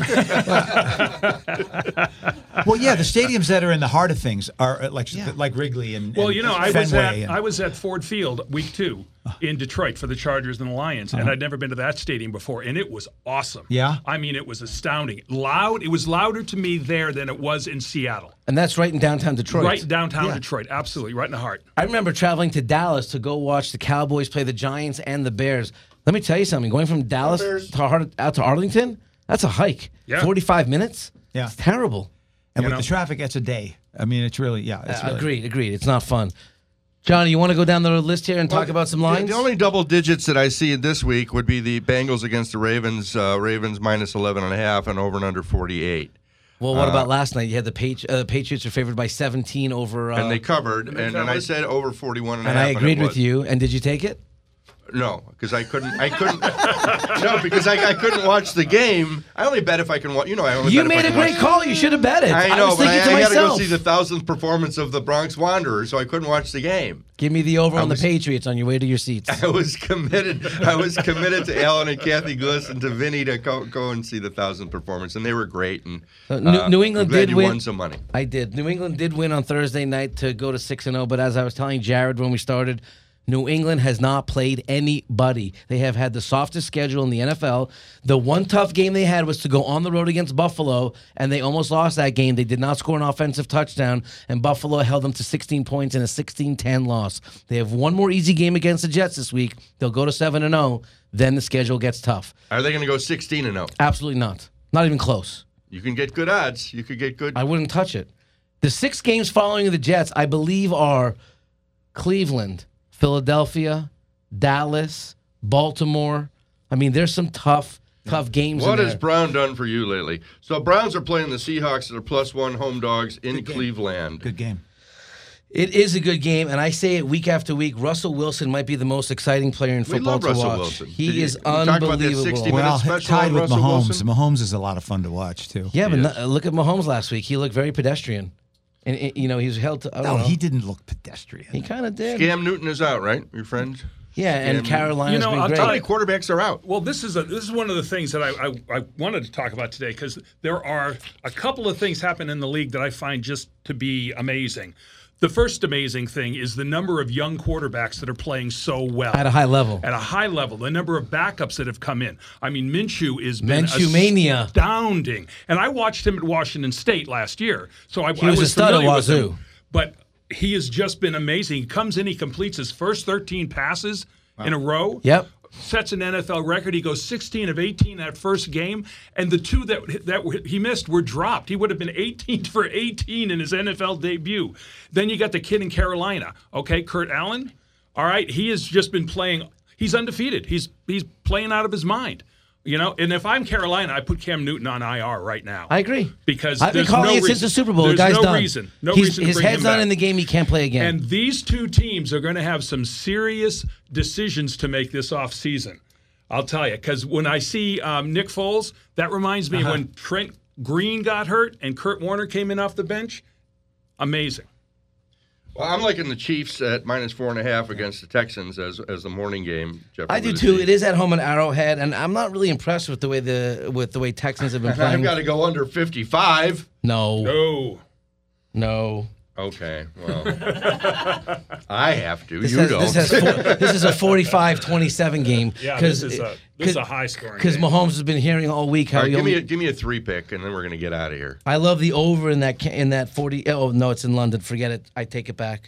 yeah, the stadiums that are in the heart of things are like Wrigley and Fenway I was at Ford Field week 2 in Detroit for the Chargers and the Lions, and I'd never been to that stadium before, and it was awesome. Yeah? I mean, it was astounding. Loud. It was louder to me there than it was in Seattle. And that's right in downtown Detroit. Right downtown Detroit, absolutely, right in the heart. I remember traveling to Dallas to go watch the Cowboys play the Giants and the Bears. Let me tell you something. Going from Dallas out to Arlington, that's a hike. Yeah. 45 minutes? Yeah. It's terrible. And with the traffic, it's a day. I mean, it's really, Agreed. It's not fun. Johnny, you want to go down the list here and talk about some lines? The only double digits that I see this week would be the Bengals against the Ravens. Ravens minus 11.5 and over and under 48. Well, what about last night? You had the Patriots are favored by 17 over. And they covered, and I said over 41.5. And I agreed with you. And did you take it? No, because I couldn't. No, because I couldn't watch the game. I only bet if I can watch. You made a great call. You should have bet it. I know, was but I thinking to had to myself. go see the 1,000th performance of the Bronx Wanderers, so I couldn't watch the game. Give me the over on the Patriots on your way to your seats. I was committed to Alan and Kathy Gliss and to Vinny to go and see the 1,000th performance, and they were great. And New England I'm glad did you win. won some money. I did. New England did win on Thursday night to go to 6-0. But as I was telling Jared when we started, New England has not played anybody. They have had the softest schedule in the NFL. The one tough game they had was to go on the road against Buffalo, and they almost lost that game. They did not score an offensive touchdown, and Buffalo held them to 16 points in a 16-10 loss. They have one more easy game against the Jets this week. They'll go to 7-0. Then the schedule gets tough. Are they going to go 16-0? Absolutely not. Not even close. You can get good odds. You could get good. I wouldn't touch it. The 6 games following the Jets, I believe, are Cleveland, Philadelphia, Dallas, Baltimore. I mean, there's some tough games. What has Brown done for you lately? So Browns are playing the Seahawks that are +1 home dogs in Cleveland. Good game. It is a good game, and I say it week after week. Russell Wilson might be the most exciting player in football to Russell watch. Wilson. He is talk about that unbelievable. 60-minute special tied on with Russell Mahomes. Wilson? Mahomes is a lot of fun to watch too. Yeah, but look at Mahomes last week. He looked very pedestrian. And he was held to. I don't know. He didn't look pedestrian. He kind of did. Cam Newton is out, right? Your friend? Yeah, and Carolina's been great. How many quarterbacks are out? Well, this is one of the things that I wanted to talk about today because there are a couple of things happen in the league that I find just to be amazing. The first amazing thing is the number of young quarterbacks that are playing so well. At a high level. At a high level. The number of backups that have come in. I mean, Minshew is been Minshew-mania. Astounding. And I watched him at Washington State last year. So I was a stud at Wazoo. But he has just been amazing. He comes in, he completes his first 13 passes in a row. Yep. Sets an NFL record. He goes 16 of 18 that first game, and the two that he missed were dropped. He would have been 18 for 18 in his NFL debut. Then you got the kid in Carolina, okay, Kurt Allen. All right, he has just been playing. He's undefeated. He's playing out of his mind. And if I'm Carolina, I put Cam Newton on IR right now. I agree. Because I've been calling it since the Super Bowl. There's the guy's no done. reason. No reason to his bring head's him not back. in the game. He can't play again. And these two teams are going to have some serious decisions to make this offseason. I'll tell you, because when I see Nick Foles, that reminds me when Trent Green got hurt and Kurt Warner came in off the bench. Amazing. Well, I'm liking the Chiefs at -4.5 against the Texans as the morning game. Jeffrey, I do too. It is at home in Arrowhead, and I'm not really impressed with the way Texans have been playing. I've got to go under 55. No. Okay, well, I have to. This don't. This is a 45-27 game. Yeah, this is a high scoring. Because Mahomes has been hearing all week how All right, give me a 3-pick, and then we're going to get out of here. I love the over in that 40. Oh no, it's in London. Forget it. I take it back.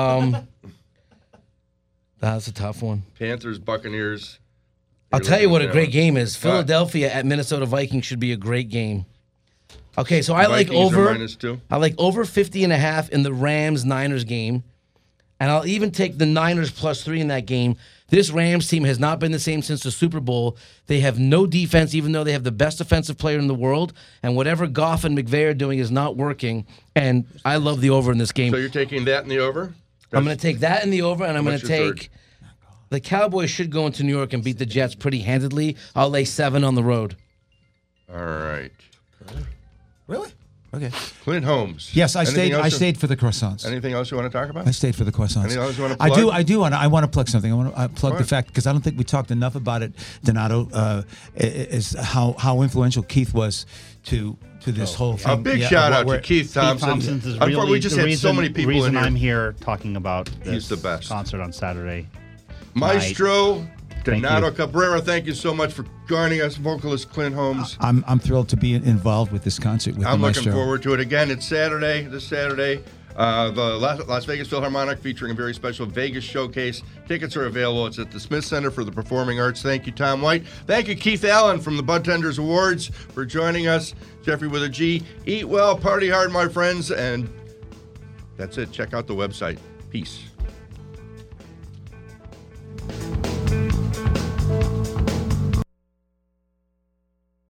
That's a tough one. Panthers, Buccaneers. I'll tell you what a great game is. Philadelphia at Minnesota Vikings should be a great game. Okay, so I like over. -2. I like over 50.5 in the Rams-Niners game, and I'll even take the Niners +3 in that game. This Rams team has not been the same since the Super Bowl. They have no defense, even though they have the best offensive player in the world. And whatever Goff and McVay are doing is not working. And I love the over in this game. So you're taking that in the over? I'm going to take that in the over, and I'm going What's to your take. The Cowboys should go into New York and beat the Jets pretty handedly. I'll lay 7 on the road. All right. Really? Okay. Clint Holmes. Yes, I Anything stayed for the croissants. Anything else you want to talk about? I stayed for the croissants. Anything else you want to plug? I want to plug something. I want to plug the fact, because I don't think we talked enough about it, Donato, is how influential Keith was to this whole thing. A big shout out to Keith Thompson. Thompson's is really we just had so many people the reason in here. I'm here talking about this He's the best. concert on Saturday. Maestro Thank Donato you. Cabrera, thank you so much for joining us. Vocalist Clint Holmes. I'm thrilled to be involved with this concert with I'm the looking Maestro. forward to it. Again, it's this Saturday. The Las Vegas Philharmonic featuring a very special Vegas showcase. Tickets are available. It's at the Smith Center for the Performing Arts. Thank you, Tom White. Thank you, Keith Allen from the Bud Tenders Awards for joining us. Jeffrey with a G. Eat well, party hard, my friends. And that's it. Check out the website. Peace.